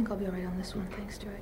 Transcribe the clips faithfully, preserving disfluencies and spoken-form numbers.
think I'll be all right on this one, thanks to it.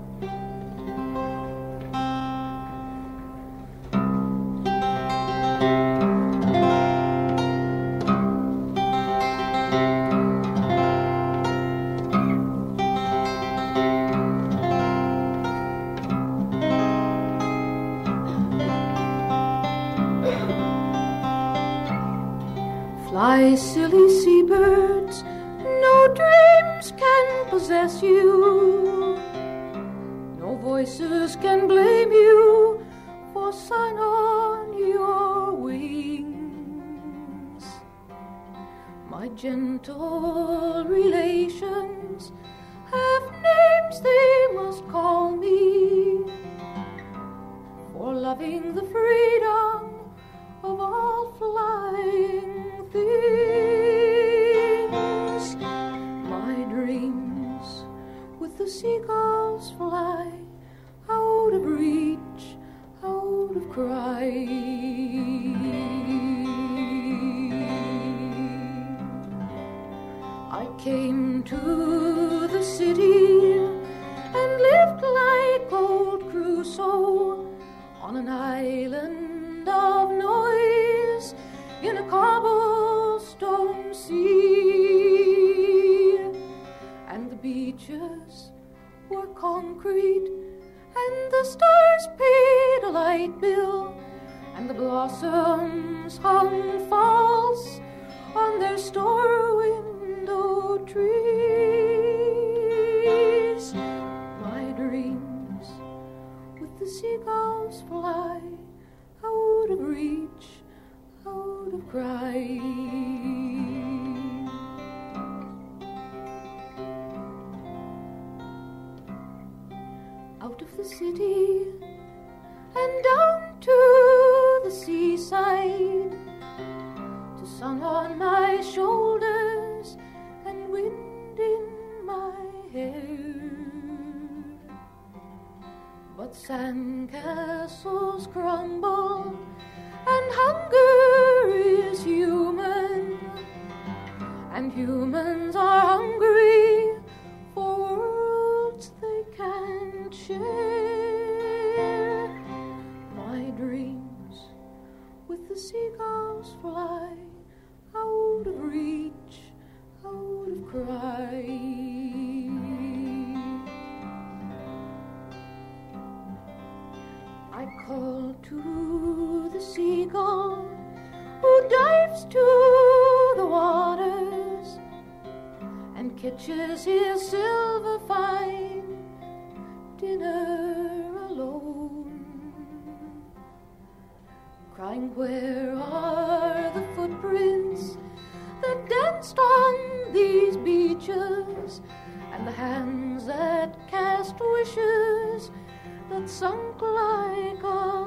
Fly, silly seabirds, no dreams can possess you. No voices can blame you for sign on your wings. My gentle relations have names they must call me for loving the freedom of all flying things. My dreams with the seagulls fly out of reach, out of cry. I came to the city and lived like old Crusoe on an island of noise in a cobblestone sea, and the beaches were concrete, and the stars paid a light bill, and the blossoms hung false on their store window trees. My dreams with the seagulls fly out of reach, out of cry. Out of the city and down to the seaside, to sun on my shoulders and wind in my hair. But sandcastles crumble and hunger is human, and humans are hungry for worlds they can't share. My dreams with the seagulls fly out of reach, out of cry. I call to the seagull who dives to the waters and catches his silver fine dinner alone, crying, where are the footprints that danced on these beaches, and the hands that cast wishes that sunk like a